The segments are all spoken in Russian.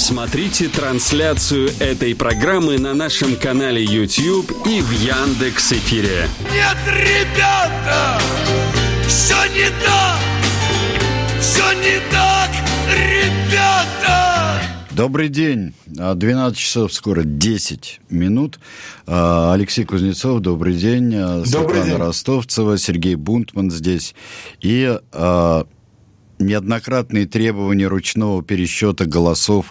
Смотрите трансляцию этой программы на нашем канале YouTube и в Яндекс.Эфире. Нет, ребята, все не так, ребята. Добрый день. 12 часов, скоро 10 минут. Алексей Кузнецов, добрый день. Светлана Ростовцева, Сергей Бунтман здесь. И неоднократные требования ручного пересчета голосов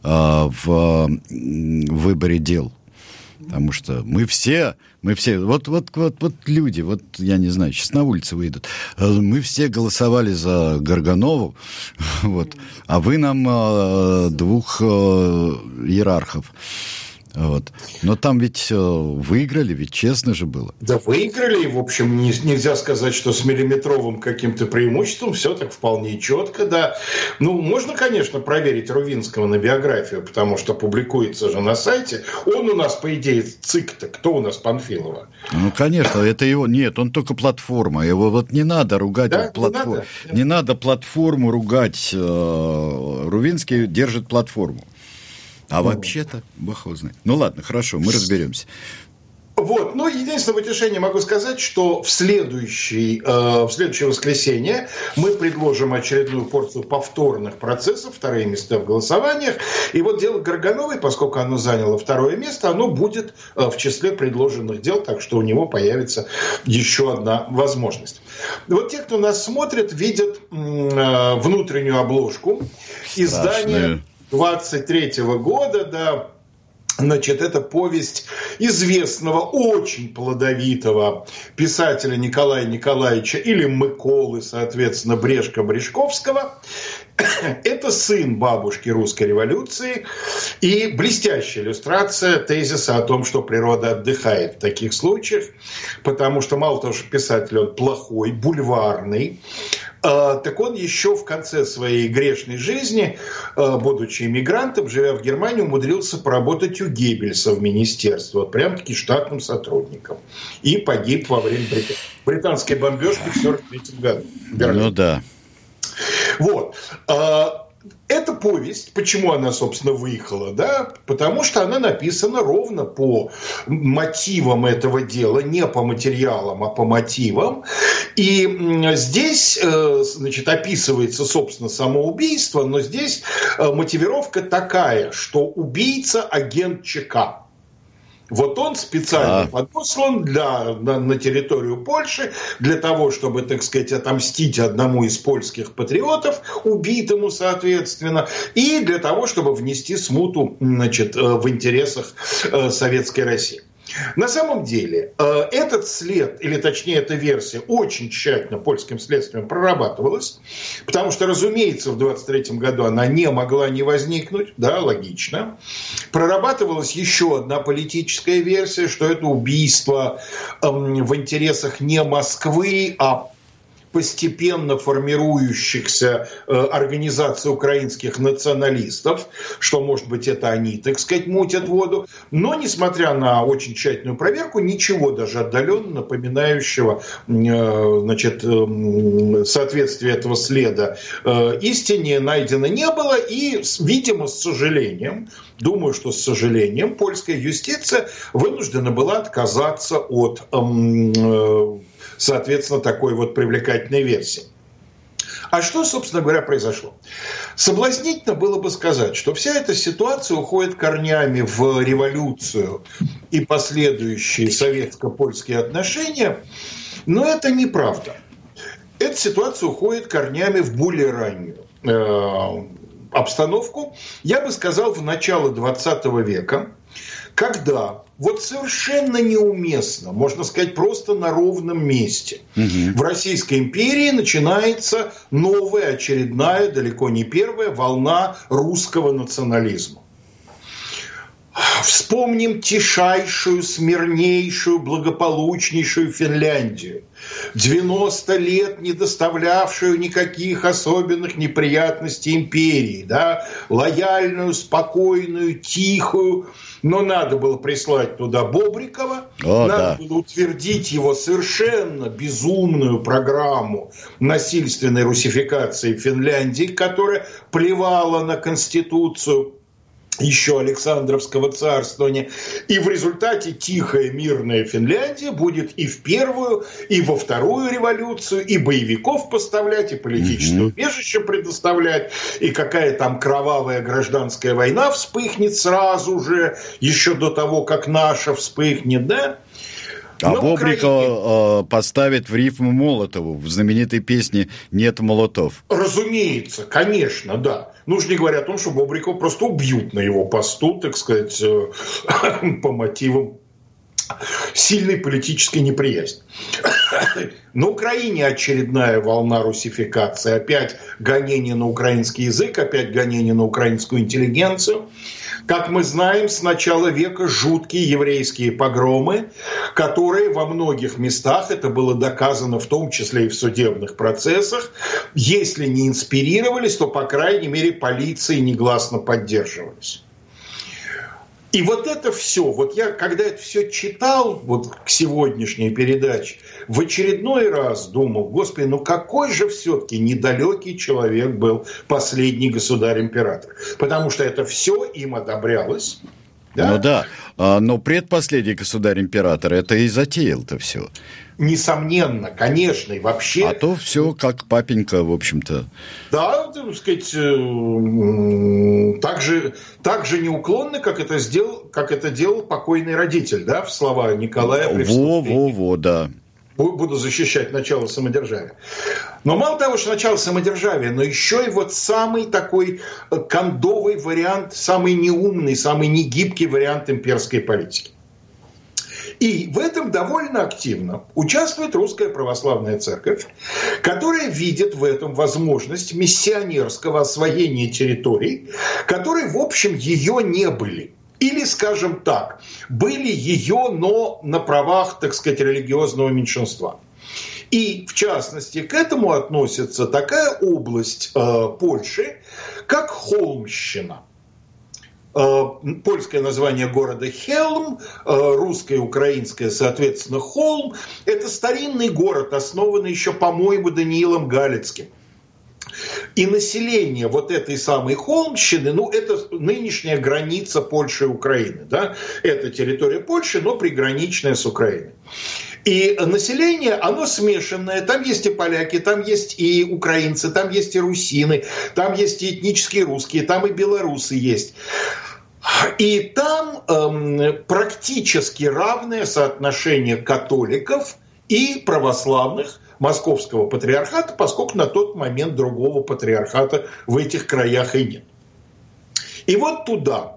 в выборе дел. Потому что мы все, вот люди, вот я не знаю, сейчас на улице выйдут, мы все голосовали за Горганову, вот, а вы нам двух иерархов. Вот. Но там ведь выиграли, ведь честно же было. Да, выиграли, и, в общем, нельзя сказать, что с миллиметровым каким-то преимуществом, все так вполне четко, да. Ну, можно, конечно, проверить Рувинского на биографию, потому что публикуется же на сайте. Он у нас, по идее, ЦИК-то. Кто у нас Панфилова? Ну, конечно, это его... Нет, он только платформа. Его вот не надо ругать. Да? Платформу. Не надо платформу ругать. Рувинский держит платформу. А вообще-то, бог его знает. Ну ладно, хорошо, мы разберемся. Вот, ну, единственное в утешение могу сказать, что в следующее воскресенье мы предложим очередную порцию повторных процессов, вторые места в голосованиях. И вот дело Горгановой, поскольку оно заняло второе место, оно будет в числе предложенных дел, так что у него появится еще одна возможность. Вот те, кто нас смотрит, видят внутреннюю обложку издания 23-го года, да. Значит, это повесть известного, очень плодовитого писателя Николая Николаевича или Миколы, соответственно, Брешко-Брешковского. Это сын бабушки русской революции и блестящая иллюстрация тезиса о том, что природа отдыхает в таких случаях, потому что мало того, что писатель он плохой, бульварный, так он еще в конце своей грешной жизни, будучи иммигрантом, живя в Германии, умудрился поработать у Геббельса в министерстве, вот прям-таки штатным сотрудником. И погиб во время британской бомбежки в 1943 году. Ну да. Вот. Эта повесть, почему она, собственно, выехала, да? Потому что она написана ровно по мотивам этого дела, не по материалам, а по мотивам. И здесь, значит, описывается, собственно, само убийство, но здесь мотивировка такая, что убийца агент ЧК. Вот он специально подослан на территорию Польши для того, чтобы, так сказать, отомстить одному из польских патриотов, убитому, соответственно, и для того, чтобы внести смуту, значит, в интересах Советской России. На самом деле, этот след, или точнее эта версия, очень тщательно польским следствием прорабатывалась, потому что, разумеется, в 1923 году она не могла не возникнуть, да, логично. Прорабатывалась еще одна политическая версия, что это убийство в интересах не Москвы, а постепенно формирующихся организаций украинских националистов, что, может быть, это они, так сказать, мутят воду. Но, несмотря на очень тщательную проверку, ничего даже отдаленно напоминающего, значит, соответствие этого следа истине найдено не было. И, видимо, с сожалением, думаю, что с сожалением, польская юстиция вынуждена была отказаться от соответственно, такой вот привлекательной версии. А что, собственно говоря, произошло? Соблазнительно было бы сказать, что вся эта ситуация уходит корнями в революцию и последующие советско-польские отношения, но это неправда. Эта ситуация уходит корнями в более раннюю обстановку, я бы сказал, в начало 20 века, когда вот совершенно неуместно, можно сказать, просто на ровном месте в Российской империи начинается новая, очередная, далеко не первая волна русского национализма. Вспомним тишайшую, смирнейшую, благополучнейшую Финляндию, 90 лет не доставлявшую никаких особенных неприятностей империи, да? Лояльную, спокойную, тихую. Но надо было прислать туда Бобрикова, надо было утвердить его совершенно безумную программу насильственной русификации Финляндии, которая плевала на Конституцию. еще Александровского царствования. И в результате тихая мирная Финляндия будет и в первую, и во вторую революцию, и боевиков поставлять, и политическое убежище предоставлять, и какая там кровавая гражданская война вспыхнет сразу же, еще до того, как наша вспыхнет, да? А Бобрикова поставит в рифму Молотову в знаменитой песне «Нет молотов». Разумеется, конечно, да. Ну уж не говоря о том, что Бобрикова просто убьют на его посту, так сказать, по мотивам сильной политической неприязни. На Украине очередная волна русификации. Опять гонение на украинский язык, опять гонение на украинскую интеллигенцию. Как мы знаем, с начала века жуткие еврейские погромы, которые во многих местах, это было доказано в том числе и в судебных процессах, если не инспирировались, то, по крайней мере, полицией негласно поддерживались. И вот это все, вот я, когда это все читал, вот к сегодняшней передаче, в очередной раз думал, господи, ну какой же все-таки недалекий человек был последний государь-император. Потому что это все им одобрялось. Да? Ну да, но предпоследний государь-император это и затеял-то все. Несомненно, конечно, и вообще... А то все как папенька, в общем-то. Да, так сказать, так же неуклонно, как это делал покойный родитель, да, в слова Николая при вступлении. Да. Буду защищать начало самодержавия. Но мало того, что начало самодержавия, но еще и вот самый такой кондовый вариант, самый неумный, самый негибкий вариант имперской политики. И в этом довольно активно участвует Русская Православная Церковь, которая видит в этом возможность миссионерского освоения территорий, которые, в общем, ее не были. Или, скажем так, были ее, но на правах, так сказать, религиозного меньшинства. И, в частности, к этому относится такая область Польши, как Холмщина. Польское название города Хелм, русское и украинское, соответственно, Холм. Это старинный город, основанный еще, по-моему, Даниилом Галицким. И население вот этой самой Холмщины, ну, это нынешняя граница Польши и Украины. Да? Это территория Польши, но приграничная с Украиной. И население, оно смешанное. Там есть и поляки, там есть и украинцы, там есть и русины, там есть и этнические русские, там и белорусы есть. И там практически равное соотношение католиков и православных Московского патриархата, поскольку на тот момент другого патриархата в этих краях и нет. И вот туда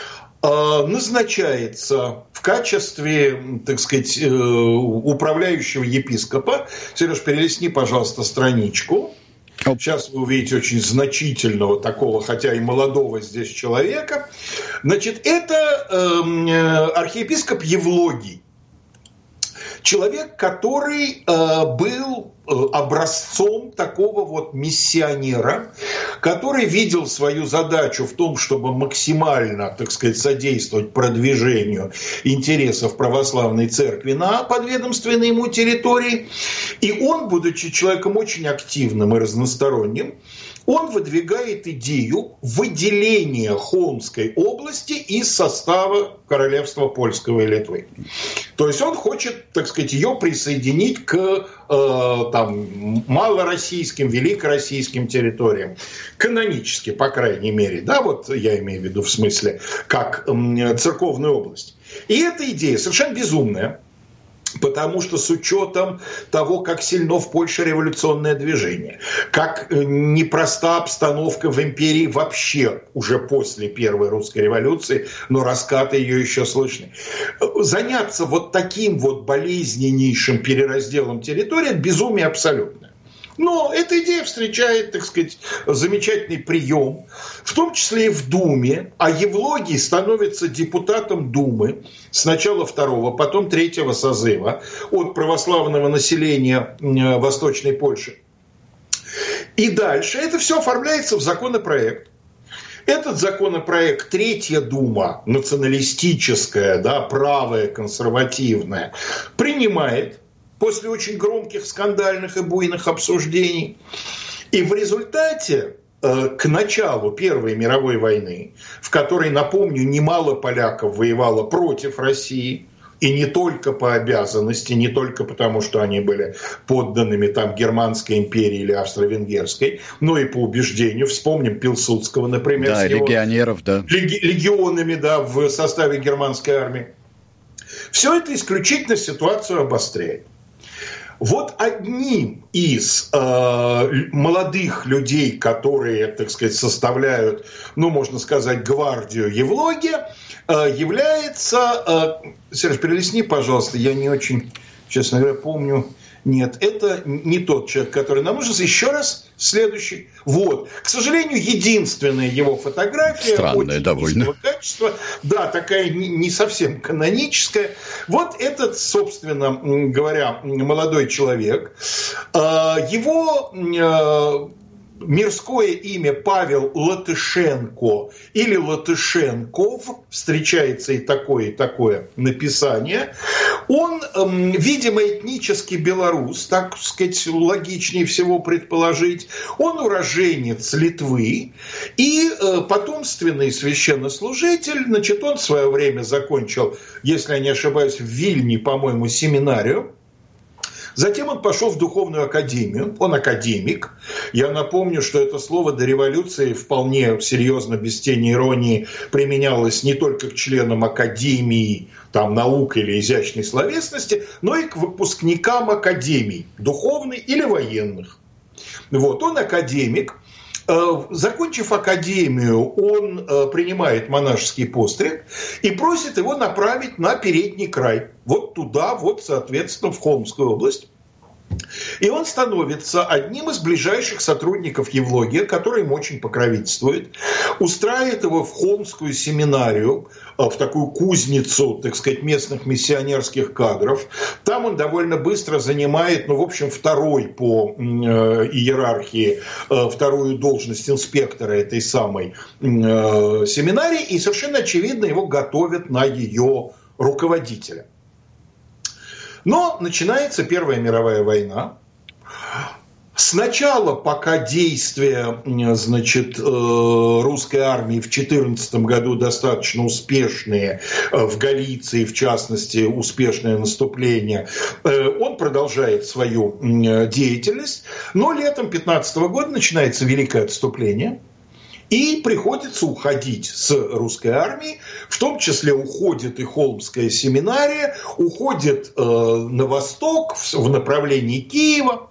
назначается в качестве, так сказать, управляющего епископа. Сереж, перелистни, пожалуйста, страничку. Сейчас вы увидите очень значительного такого, хотя и молодого здесь человека. Значит, это архиепископ Евлогий. Человек, который был образцом такого вот миссионера, который видел свою задачу в том, чтобы максимально, так сказать, содействовать продвижению интересов православной церкви на подведомственной ему территории. И он, будучи человеком очень активным и разносторонним, он выдвигает идею выделения Холмской области из состава королевства Польского и Литвы. То есть он хочет, так сказать, ее присоединить к там, малороссийским, великороссийским территориям. Канонически, по крайней мере. Да, вот я имею в виду в смысле, как церковную область. И эта идея совершенно безумная. Потому что с учетом того, как сильно в Польше революционное движение, как непроста обстановка в империи вообще уже после Первой русской революции, но раскаты ее еще слышны. Заняться вот таким вот болезненнейшим переразделом территории – это безумие абсолютное. Но эта идея встречает, так сказать, замечательный прием, в том числе и в Думе, а Евлогий становится депутатом Думы сначала второго, потом третьего созыва от православного населения Восточной Польши. И дальше это все оформляется в законопроект. Этот законопроект Третья Дума, националистическая, да, правая, консервативная, принимает после очень громких, скандальных и буйных обсуждений. И в результате к началу Первой мировой войны, в которой, напомню, немало поляков воевало против России, и не только по обязанности, не только потому, что они были подданными там Германской империи или Австро-Венгерской, но и по убеждению. Вспомним Пилсудского, например. Да, легионеров, да. Легионами, да, в составе германской армии. Все это исключительно ситуацию обостряет. Вот одним из молодых людей, которые, так сказать, составляют, ну, можно сказать, гвардию Евлогия, является... Сереж, перелистни, пожалуйста, я не очень, честно говоря, помню. Нет, это не тот человек, который нам нужен. Еще раз, следующий. Вот. К сожалению, единственная его фотография. Странная довольно. Качества. Да, такая не совсем каноническая. Вот этот, собственно говоря, молодой человек. Его... мирское имя Павел Латышенко или Латышенков, встречается и такое написание. Он, видимо, этнический белорус, так сказать, логичнее всего предположить. Он уроженец Литвы и потомственный священнослужитель. Значит, он в свое время закончил, если я не ошибаюсь, в Вильне, по-моему, семинарию. Затем он пошел в духовную академию, он академик. Я напомню, что это слово до революции вполне серьезно, без тени иронии, применялось не только к членам академии там, наук или изящной словесности, но и к выпускникам академий, духовной или военных. Вот, он академик. Закончив академию, он принимает монашеский постриг и просит его направить на передний край. Вот туда, вот, соответственно, в Холмскую область. И он становится одним из ближайших сотрудников Евлогия, который ему очень покровительствует, устраивает его в Холмскую семинарию, в такую кузницу, так сказать, местных миссионерских кадров. Там он довольно быстро занимает, в общем, второй по иерархии, вторую должность инспектора этой самой семинарии, и совершенно очевидно его готовят на ее руководителя. Но начинается Первая мировая война. Сначала, пока действия, значит, русской армии в 2014 году достаточно успешные, в Галиции, в частности, успешное наступление, он продолжает свою деятельность. Но летом 2015 года начинается Великое отступление. И приходится уходить с русской армии, в том числе уходит и Холмская семинария, уходит на восток, в направлении Киева.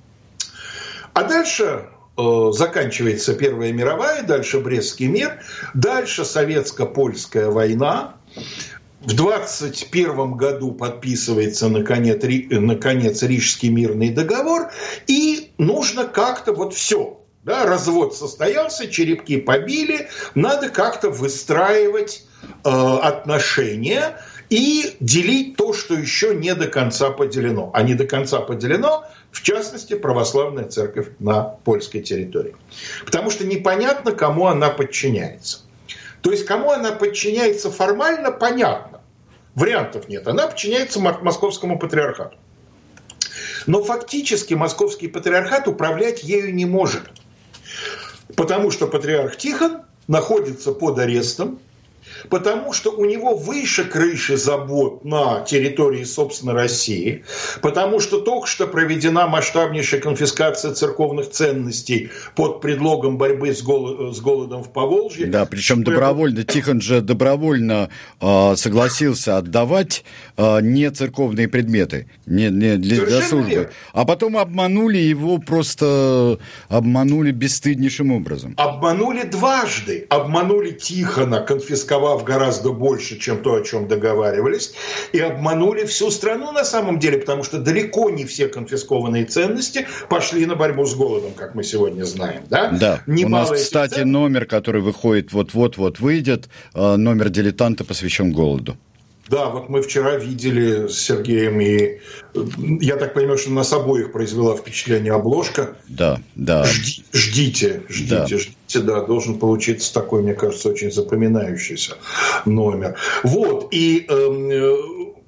А дальше заканчивается Первая мировая, дальше Брестский мир, дальше Советско-Польская война. В 1921 году подписывается, наконец, Рижский мирный договор, и нужно как-то вот все. Да, развод состоялся, черепки побили, надо как-то выстраивать отношения и делить то, что еще не до конца поделено. А не до конца поделено, в частности, православная церковь на польской территории. Потому что непонятно, кому она подчиняется. То есть, кому она подчиняется формально, понятно. Вариантов нет. Она подчиняется Московскому патриархату. Но фактически Московский патриархат управлять ею не может. Потому что патриарх Тихон находится под арестом, потому что у него выше крыши забот на территории, собственно, России, потому что только что проведена масштабнейшая конфискация церковных ценностей под предлогом борьбы с голодом в Поволжье. Да, причем добровольно, Тихон же добровольно согласился отдавать не церковные предметы, не для службы. А потом обманули его, просто обманули бесстыднейшим образом. Обманули дважды. Обманули Тихона, конфисковав гораздо больше, чем то, о чем договаривались, и обманули всю страну на самом деле, потому что далеко не все конфискованные ценности пошли на борьбу с голодом, как мы сегодня знаем. Да, у нас, кстати, номер, который выходит вот-вот выйдет, номер «Дилетанта» посвящен голоду. Да, вот мы вчера видели с Сергеем, и я так понимаю, что нас обоих произвела впечатление обложка. Да. Ждите, да, должен получиться такой, мне кажется, очень запоминающийся номер. Вот, и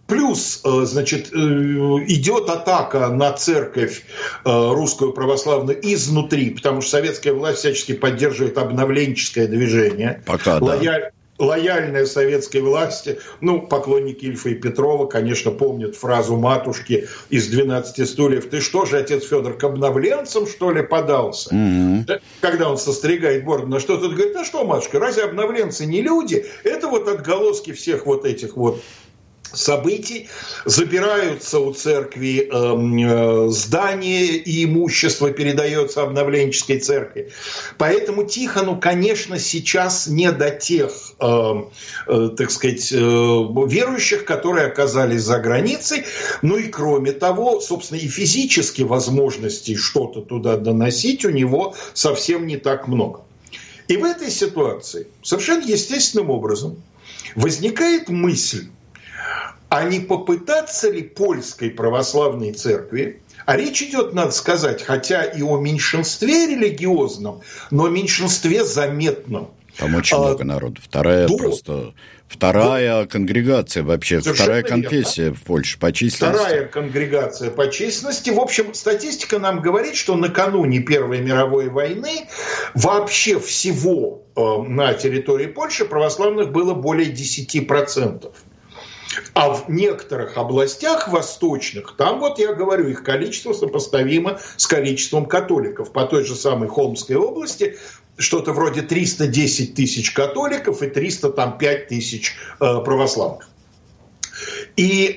Плюс, значит, идет атака на церковь русскую православную изнутри, потому что советская власть всячески поддерживает обновленческое движение. Пока, да. Лояльная советской власти, поклонники Ильфа и Петрова, конечно, помнят фразу матушки из «12 стульев». «Ты что же, отец Федор, к обновленцам, что ли, подался?» Когда он состригает бороду, на что тот говорит: «А что, матушка, разве обновленцы не люди?» Это вот отголоски всех вот этих вот событий. Забираются у церкви здания и имущество передается обновленческой церкви. Поэтому Тихону, конечно, сейчас не до тех, так сказать, верующих, которые оказались за границей. Ну и кроме того, собственно, и физически возможностей что-то туда доносить у него совсем не так много. И в этой ситуации совершенно естественным образом возникает мысль, а не попытаться ли польской православной церкви, а речь идет, надо сказать, хотя и о меньшинстве религиозном, но о меньшинстве заметном. Там очень много народу. Вторая конгрегация вообще, вторая конфессия в Польше по численности. Вторая конгрегация по численности. В общем, статистика нам говорит, что накануне Первой мировой войны вообще всего на территории Польши православных было более 10%. А в некоторых областях восточных, там вот я говорю, их количество сопоставимо с количеством католиков. По той же самой Холмской области что-то вроде 310 тысяч католиков и 305 тысяч православных. И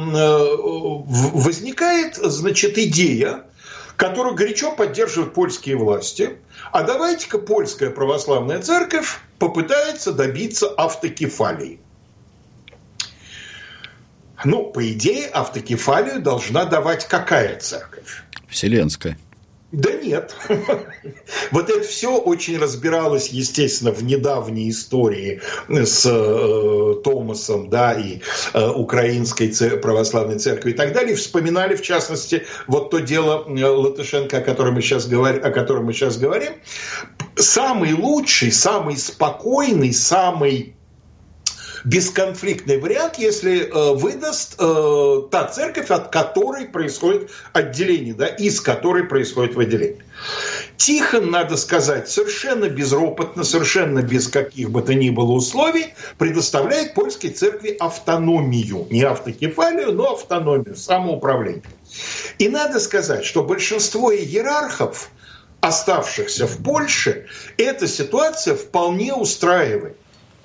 возникает, значит, идея, которую горячо поддерживают польские власти. А давайте-ка польская православная церковь попытается добиться автокефалии. По идее, автокефалию должна давать какая церковь? Вселенская. Да нет. Вот это все очень разбиралось, естественно, в недавней истории с Томасом, да, и Украинской православной церковью и так далее. Вспоминали, в частности, вот то дело Латышенко, о котором мы сейчас говорим. Самый лучший, самый спокойный, самый бесконфликтный вариант, если выдаст та церковь, от которой происходит отделение, да, из которой происходит выделение. Тихон, надо сказать, совершенно безропотно, совершенно без каких бы то ни было условий предоставляет польской церкви автономию. Не автокефалию, но автономию, самоуправление. И надо сказать, что большинство иерархов, оставшихся в Польше, эта ситуация вполне устраивает.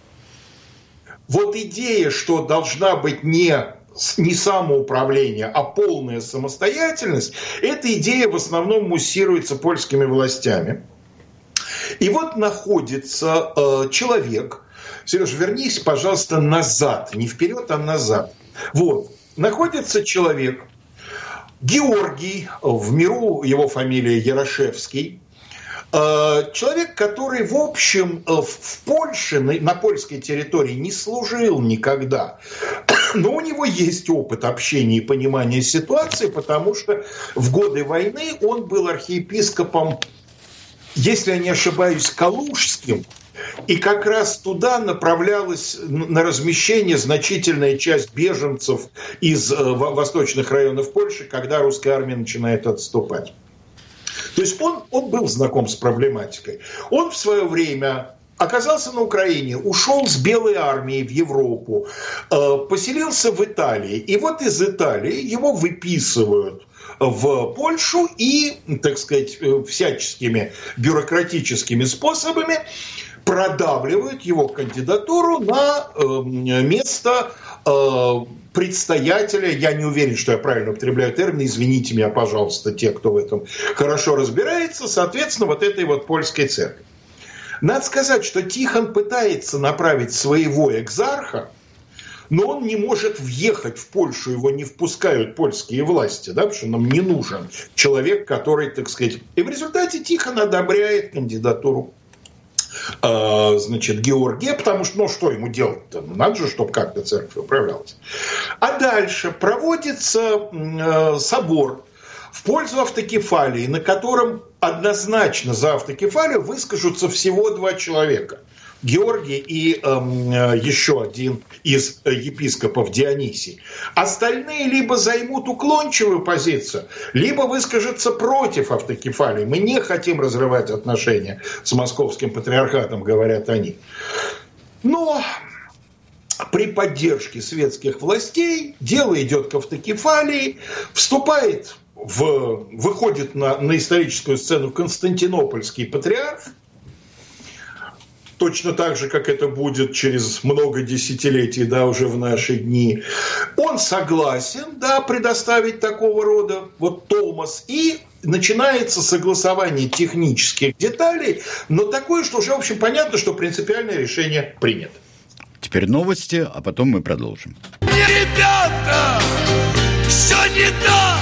Вот идея, что должна быть не самоуправление, а полная самостоятельность, эта идея в основном муссируется польскими властями. И вот находится человек, Сереж, вернись, пожалуйста, назад, не вперед, а назад. Вот, находится человек, Георгий, в миру его фамилия Ярошевский, человек, который, в общем, в Польше, на польской территории не служил никогда, но у него есть опыт общения и понимания ситуации, потому что в годы войны он был архиепископом, если я не ошибаюсь, калужским, и как раз туда направлялась на размещение значительная часть беженцев из восточных районов Польши, когда русская армия начинает отступать. То есть он был знаком с проблематикой. Он в свое время оказался на Украине, ушел с Белой армией в Европу, поселился в Италии. И вот из Италии его выписывают в Польшу и, так сказать, всяческими бюрократическими способами продавливают его кандидатуру на место предстоятеля, я не уверен, что я правильно употребляю термин, извините меня, пожалуйста, те, кто в этом хорошо разбирается, соответственно, вот этой вот польской церкви. Надо сказать, что Тихон пытается направить своего экзарха, но он не может въехать в Польшу, его не впускают польские власти, да, потому что нам не нужен человек, который, так сказать... И в результате Тихон одобряет кандидатуру значит, Георгия, потому что, что ему делать-то? Надо же, чтобы как-то церковь управлялась. А дальше проводится собор в пользу автокефалии, на котором однозначно за автокефалию выскажутся всего 2 человека. Георгий и еще один из епископов Дионисий. Остальные либо займут уклончивую позицию, либо выскажутся против автокефалии. Мы не хотим разрывать отношения с московским патриархатом, говорят они. Но при поддержке светских властей дело идет к автокефалии, выходит на историческую сцену Константинопольский патриарх, точно так же, как это будет через много десятилетий, да, уже в наши дни. Он согласен, да, предоставить такого рода вот томос, и начинается согласование технических деталей, но такое, что уже, в общем, понятно, что принципиальное решение принято. Теперь новости, а потом мы продолжим. Ребята, все не так,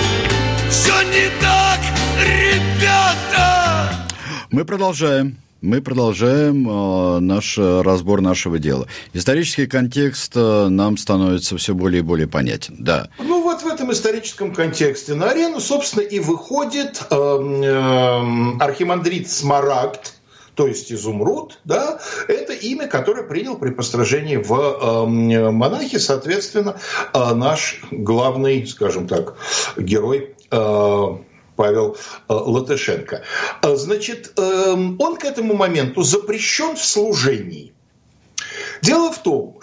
ребята. Мы продолжаем наш разбор нашего дела. Исторический контекст нам становится все более и более понятен. Да. Ну вот в этом историческом контексте на арену, собственно, и выходит архимандрит Смарагд, то есть изумруд, да, это имя, которое принял при пострижении в монахи, соответственно, наш главный, скажем так, герой Павел Латышенко. Значит, он к этому моменту запрещен в служении. Дело в том,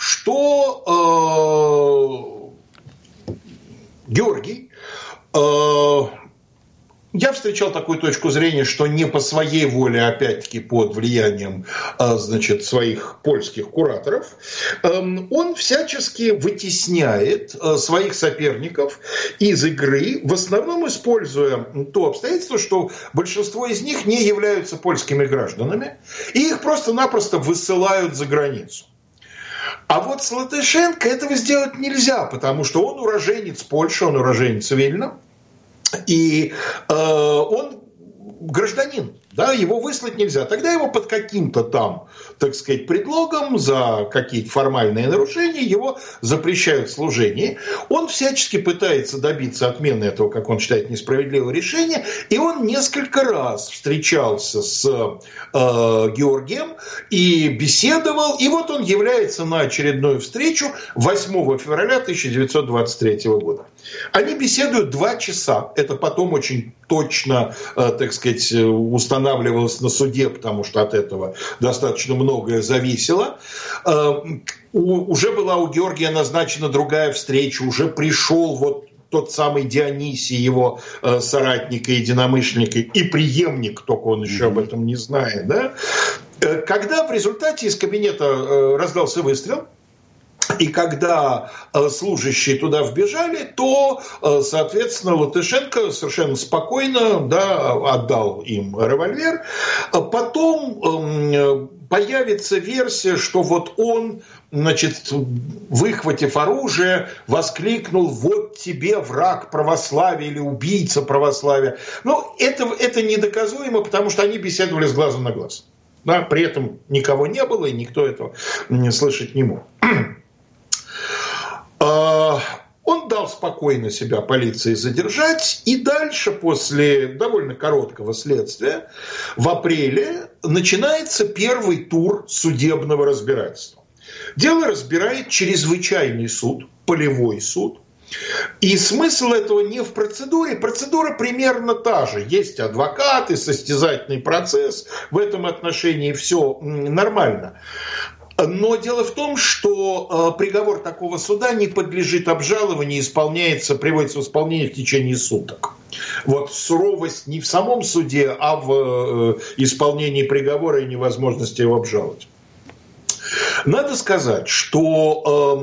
что Георгий, я встречал такую точку зрения, что не по своей воле, опять-таки под влиянием, значит, своих польских кураторов, он всячески вытесняет своих соперников из игры, в основном используя то обстоятельство, что большинство из них не являются польскими гражданами, и их просто-напросто высылают за границу. А вот с Латышенко этого сделать нельзя, потому что он уроженец Польши, он уроженец Вильна, и он гражданин, да, его выслать нельзя. Тогда его под каким-то там, так сказать, предлогом за какие-то формальные нарушения его запрещают в служении. Он всячески пытается добиться отмены этого, как он считает, несправедливого решения, и он несколько раз встречался с Георгием и беседовал, и вот он является на очередную встречу 8 февраля 1923 года. Они беседуют 2 часа, это потом очень точно, так сказать, устанавливалось на суде, потому что от этого достаточно многое зависело. Уже была у Георгия назначена другая встреча, уже пришел вот тот самый Дионисий, его соратник и единомышленник, и преемник, только он еще об этом не знает. Да? Когда в результате из кабинета раздался выстрел, и когда служащие туда вбежали, то, соответственно, Латышенко совершенно спокойно, да, отдал им револьвер. Потом появится версия, что вот он, значит, выхватив оружие, воскликнул: «Вот тебе враг православия» или «убийца православия». Но это недоказуемо, потому что они беседовали с глазу на глаз. Да, при этом никого не было, и никто этого слышать не мог. Он дал спокойно себя полиции задержать, и дальше, после довольно короткого следствия, в апреле начинается первый тур судебного разбирательства. Дело разбирает чрезвычайный суд, полевой суд. И смысл этого не в процедуре. Процедура примерно та же. Есть адвокаты, состязательный процесс. В этом отношении все нормально. Но дело в том, что приговор такого суда не подлежит обжалованию, приводится в исполнение в течение суток. Вот суровость не в самом суде, а в исполнении приговора и невозможности его обжаловать. Надо сказать, что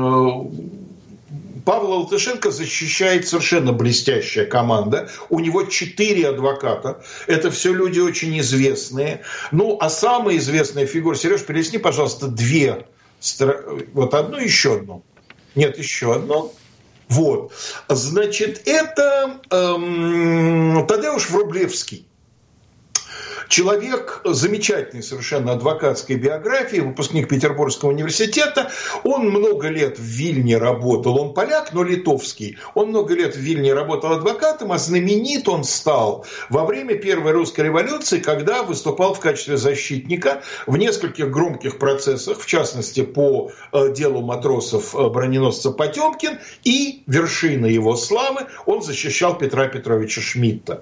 Павла Латышенко защищает совершенно блестящая команда. У него 4 адвоката. Это все люди очень известные. Ну, а самая известная фигура... Сереж, перелистни, пожалуйста, 2. Вот одну, еще одну. Нет, еще одну. Вот. Значит, это Тадеуш Врублевский. Человек замечательной совершенно адвокатской биографии, выпускник Петербургского университета. Он много лет в Вильне работал, он поляк, но литовский. Он много лет в Вильне работал адвокатом, а знаменит он стал во время Первой русской революции, когда выступал в качестве защитника в нескольких громких процессах, в частности, по делу матросов броненосца Потемкин, и вершина его славы, он защищал Петра Петровича Шмидта.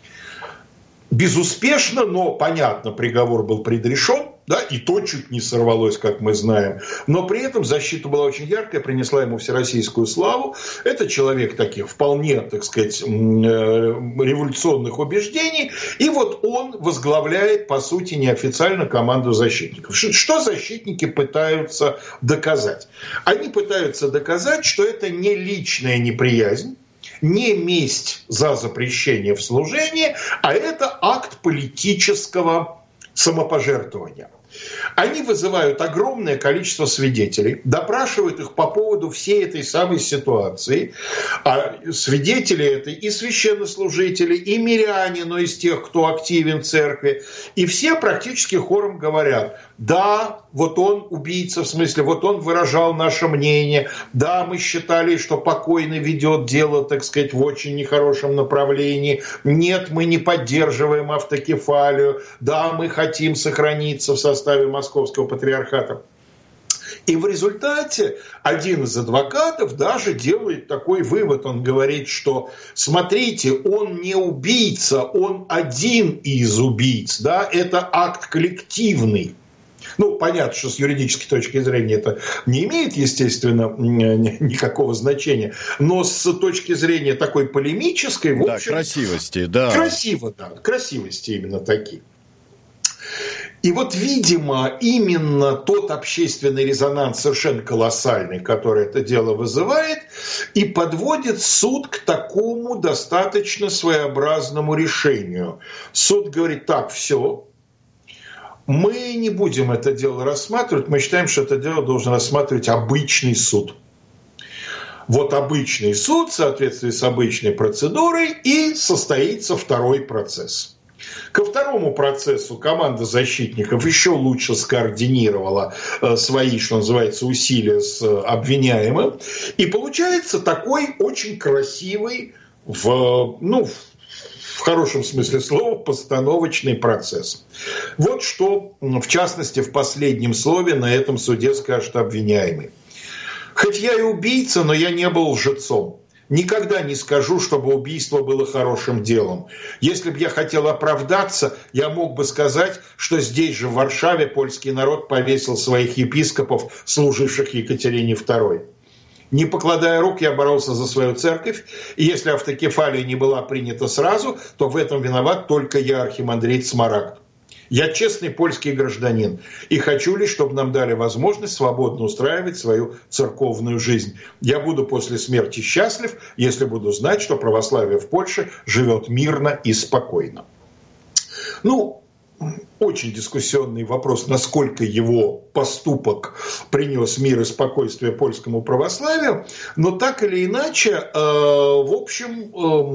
Безуспешно, но, понятно, приговор был предрешен, да, и то чуть не сорвалось, как мы знаем. Но при этом защита была очень яркая, принесла ему всероссийскую славу. Это человек таких вполне, так сказать, революционных убеждений. И вот он возглавляет, по сути, неофициально команду защитников. Что защитники пытаются доказать? Они пытаются доказать, что это не личная неприязнь, не месть за запрещение в служении, а это акт политического самопожертвования. Они вызывают огромное количество свидетелей, допрашивают их по поводу всей этой самой ситуации. А свидетели это и священнослужители, и миряне, но из тех, кто активен в церкви. И все практически хором говорят: да, вот он убийца, в смысле, вот он выражал наше мнение, да, мы считали, что покойный ведет дело, так сказать, в очень нехорошем направлении, нет, мы не поддерживаем автокефалию, да, мы хотим сохраниться в составе Московского патриархата. И в результате один из адвокатов даже делает такой вывод. Он говорит, что смотрите, он не убийца, он один из убийц. Да? Это акт коллективный. Ну, понятно, что с юридической точки зрения это не имеет, естественно, никакого значения. Но с точки зрения такой полемической, в общем... Да, красивости, да. Красиво, да. Красивости именно такие. И вот, видимо, именно тот общественный резонанс совершенно колоссальный, который это дело вызывает, и подводит суд к такому достаточно своеобразному решению. Суд говорит: так, все, мы не будем это дело рассматривать, мы считаем, что это дело должен рассматривать обычный суд. Вот обычный суд в соответствии с обычной процедурой, и состоится второй процесс. Ко второму процессу команда защитников еще лучше скоординировала свои, что называется, усилия с обвиняемым. И получается такой очень красивый, в хорошем смысле слова, постановочный процесс. Вот что, в частности, в последнем слове на этом суде скажет обвиняемый. Хоть я и убийца, но я не был лжецом. Никогда не скажу, чтобы убийство было хорошим делом. Если бы я хотел оправдаться, я мог бы сказать, что здесь же, в Варшаве, польский народ повесил своих епископов, служивших Екатерине II. Не покладая рук, я боролся за свою церковь, и если автокефалия не была принята сразу, то в этом виноват только я, архимандрит Смарагд. Я честный польский гражданин и хочу лишь, чтобы нам дали возможность свободно устраивать свою церковную жизнь. Я буду после смерти счастлив, если буду знать, что православие в Польше живет мирно и спокойно. Очень дискуссионный вопрос, насколько его поступок принес мир и спокойствие польскому православию, но так или иначе, в общем,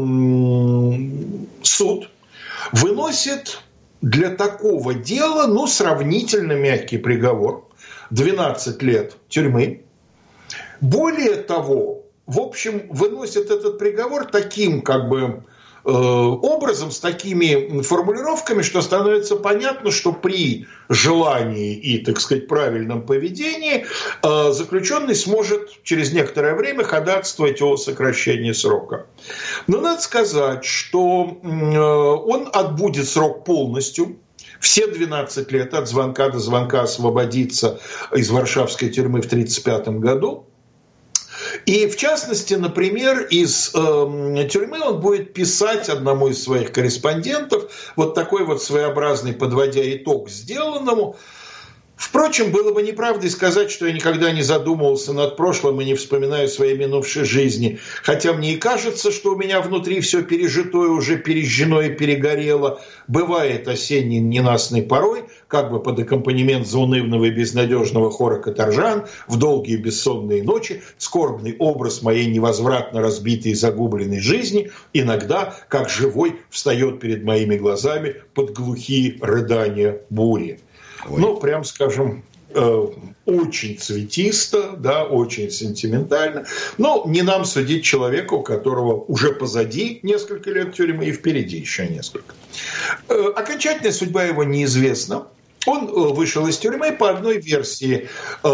суд выносит для такого дела, сравнительно мягкий приговор, 12 лет тюрьмы. Более того, в общем, выносит этот приговор таким, образом, с такими формулировками, что становится понятно, что при желании и, так сказать, правильном поведении заключенный сможет через некоторое время ходатайствовать о сокращении срока. Но надо сказать, что он отбудет срок полностью. Все 12 лет от звонка до звонка освободится из варшавской тюрьмы в 1935 году. И, в частности, например, из тюрьмы он будет писать одному из своих корреспондентов вот такой вот своеобразный, подводя итог сделанному: Впрочем, было бы неправдой сказать, что я никогда не задумывался над прошлым и не вспоминаю своей минувшей жизни. Хотя мне и кажется, что у меня внутри все пережитое, уже пережжено и перегорело. Бывает осенний ненастной порой, как бы под аккомпанемент заунывного и безнадежного хора каторжан, в долгие бессонные ночи, скорбный образ моей невозвратно разбитой и загубленной жизни иногда, как живой, встает перед моими глазами под глухие рыдания бури. Ой. Ну, прям скажем, очень цветисто, да, очень сентиментально. Но не нам судить человека, у которого уже позади несколько лет тюрьмы и впереди еще несколько. Окончательная судьба его неизвестна. Он вышел из тюрьмы по одной версии.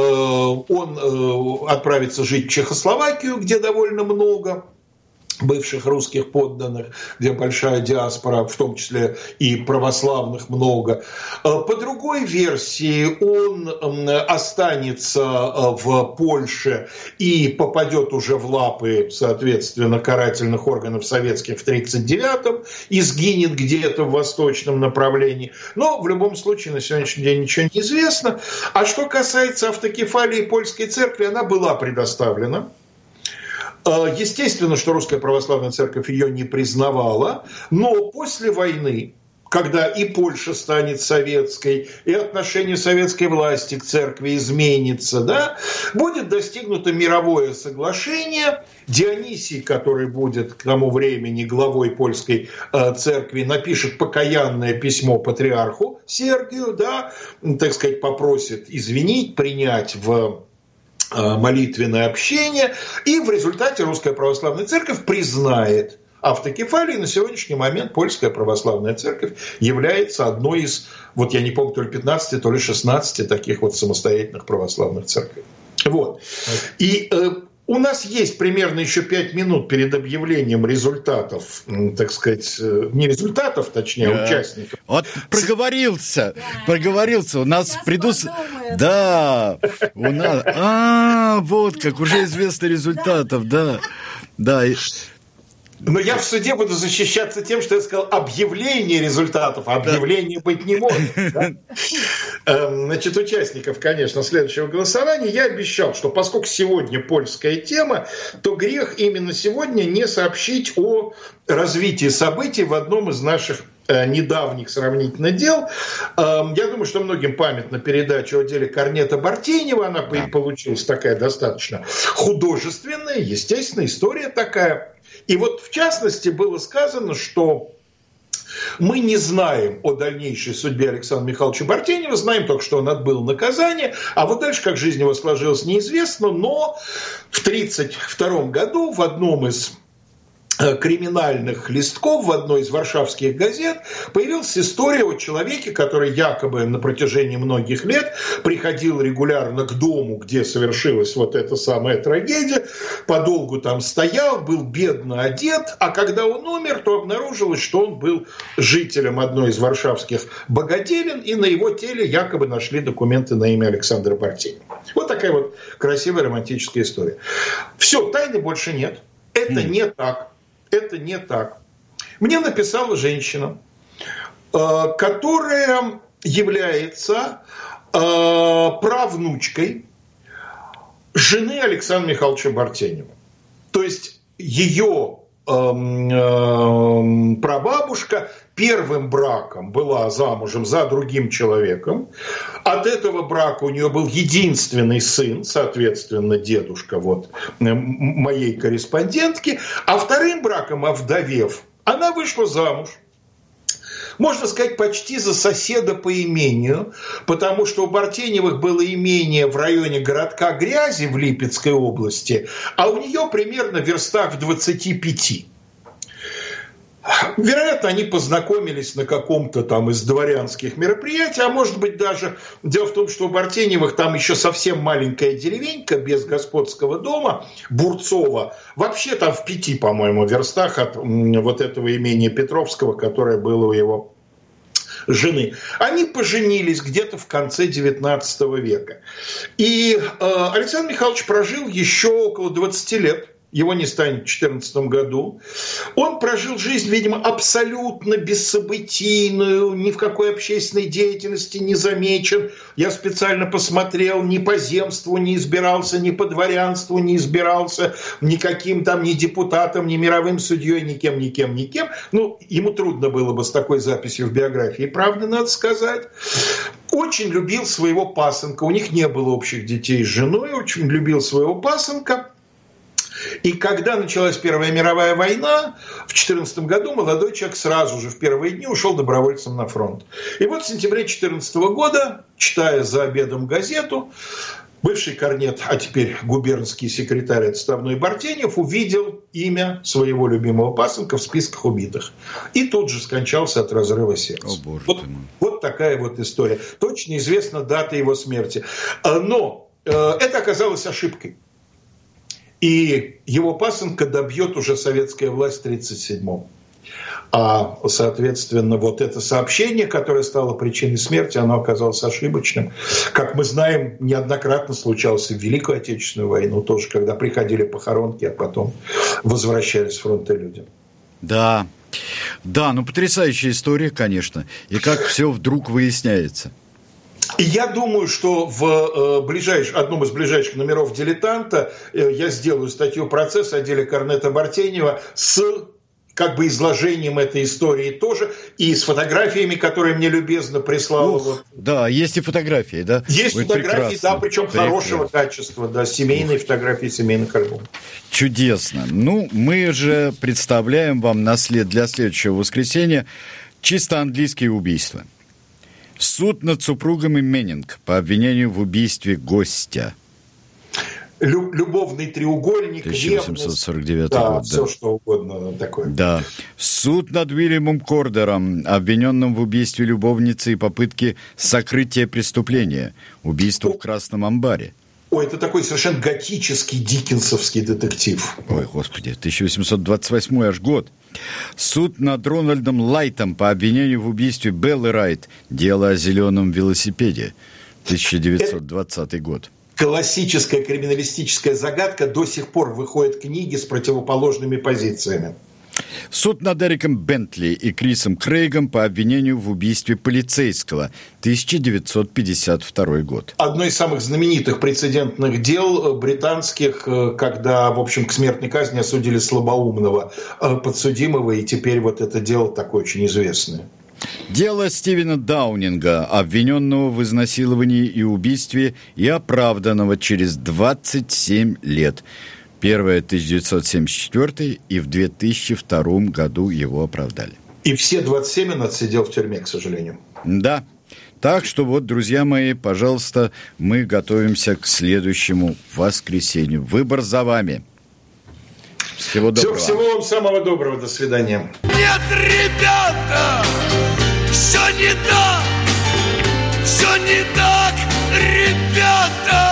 Он отправится жить в Чехословакию, где довольно много бывших русских подданных, где большая диаспора, в том числе и православных много. По другой версии, он останется в Польше и попадет уже в лапы, соответственно, карательных органов советских в 1939-м и сгинет где-то в восточном направлении. Но в любом случае на сегодняшний день ничего не известно. А что касается автокефалии польской церкви, она была предоставлена. Естественно, что Русская Православная Церковь ее не признавала, но после войны, когда и Польша станет советской, и отношение советской власти к церкви изменится, да, будет достигнуто мировое соглашение. Дионисий, который будет к тому времени главой польской церкви, напишет покаянное письмо патриарху Сергию, да, так сказать, попросит извинить, принять в молитвенное общение, и в результате Русская Православная Церковь признает автокефалию, и на сегодняшний момент Польская Православная Церковь является одной из, вот я не помню, то ли 15, то ли 16 таких вот самостоятельных православных церквей. Вот. И у нас есть примерно еще 5 минут перед объявлением результатов, так сказать, не результатов, точнее, участников. Вот проговорился. У нас придут... Да, у нас... вот как, уже известно результатов, да. Но я в суде буду защищаться тем, что я сказал объявление результатов, а объявление быть не может. Да? Значит, участников, конечно, следующего голосования я обещал, что поскольку сегодня польская тема, то грех именно сегодня не сообщить о развитии событий в одном из наших недавних сравнительно дел. Я думаю, что многим памятна передача о деле Корнета Бартенева. Она получилась такая достаточно художественная, естественно, история такая. И вот, в частности, было сказано, что мы не знаем о дальнейшей судьбе Александра Михайловича Бартенева, знаем только, что он отбыл наказание, а вот дальше, как жизнь его сложилась, неизвестно, но в 1932 году в одном из криминальных листков в одной из варшавских газет появилась история о человеке, который якобы на протяжении многих лет приходил регулярно к дому, где совершилась вот эта самая трагедия, подолгу там стоял, был бедно одет, а когда он умер, то обнаружилось, что он был жителем одной из варшавских богателен, и на его теле якобы нашли документы на имя Александра Бартенева. Вот такая вот красивая романтическая история. Все, тайны больше нет. Это не так. Это не так. Мне написала женщина, которая является правнучкой жены Александра Михайловича Бартенева. То есть ее прабабушка первым браком была замужем за другим человеком. От этого брака у нее был единственный сын, соответственно, дедушка вот моей корреспондентки. А вторым браком, овдовев, она вышла замуж. Можно сказать, почти за соседа по имению, потому что у Бартеневых было имение в районе городка Грязи в Липецкой области, а у нее примерно в верстах в 25. Вероятно, они познакомились на каком-то там из дворянских мероприятий, а может быть даже... Дело в том, что у Бартеневых там еще совсем маленькая деревенька без господского дома, Бурцово, вообще там в 5, по-моему, верстах от вот этого имения Петровского, которое было у его жены. Они поженились где-то в конце XIX века. И Александр Михайлович прожил еще около 20 лет его не станет в 2014 году. Он прожил жизнь, видимо, абсолютно бессобытийную, ни в какой общественной деятельности не замечен. Я специально посмотрел, ни по земству не избирался, ни по дворянству не избирался, никаким там ни депутатом, ни мировым судьей, никем. Ну, ему трудно было бы с такой записью в биографии, правда, надо сказать. Очень любил своего пасынка. У них не было общих детей с женой, очень любил своего пасынка. И когда началась Первая мировая война, в 2014 году молодой человек сразу же в первые дни ушел добровольцем на фронт. И вот в сентябре 2014 года, читая за обедом газету, бывший корнет, а теперь губернский секретарь отставной Бартенев увидел имя своего любимого пасынка в списках убитых. И тут же скончался от разрыва сердца. О, боже вот такая вот история. Точно известна дата его смерти. Но это оказалось ошибкой. И его пасынка добьет уже советская власть в 1937-м. А, соответственно, вот это сообщение, которое стало причиной смерти, оно оказалось ошибочным. Как мы знаем, неоднократно случалось в Великую Отечественную войну тоже, когда приходили похоронки, а потом возвращались с фронта люди. Да, ну потрясающая история, конечно. И как все вдруг выясняется. И я думаю, что в одном из ближайших номеров «Дилетанта» я сделаю статью «Процесс» о деле корнета Бартенева с как бы изложением этой истории тоже, и с фотографиями, которые мне любезно прислал. Да, есть и фотографии, да? Есть фотографии, да, причем хорошего качества, да, семейные фотографии семейных альбомов. Чудесно. Ну, мы же представляем вам для следующего воскресенья чисто английские убийства. Суд над супругами Меннинг по обвинению в убийстве гостя. Любовный треугольник, 1849 да, год. Все что угодно такое. Да. Суд над Уильямом Кордером, обвиненным в убийстве любовницы и попытке сокрытия преступления. Убийство в Красном амбаре. Ой, это такой совершенно готический, диккенсовский детектив. Ой, господи, 1828 аж год. Суд над Рональдом Лайтом по обвинению в убийстве Беллы Райт. Дело о зеленом велосипеде. 1920 год. Классическая криминалистическая загадка. До сих пор выходят книги с противоположными позициями. Суд над Эриком Бентли и Крисом Крейгом по обвинению в убийстве полицейского. 1952 год. Одно из самых знаменитых прецедентных дел британских, когда, в общем, к смертной казни осудили слабоумного подсудимого, и теперь вот это дело такое очень известное. Дело Стивена Даунинга, обвиненного в изнасиловании и убийстве и оправданного через 27 лет. Первое 1974, и в 2002 году его оправдали. И все 27 он отсидел в тюрьме, к сожалению. Да. Так что вот, друзья мои, пожалуйста, мы готовимся к следующему воскресенью. Выбор за вами. Всего доброго. Всего вам самого доброго. До свидания. Нет, ребята, все не так, ребята.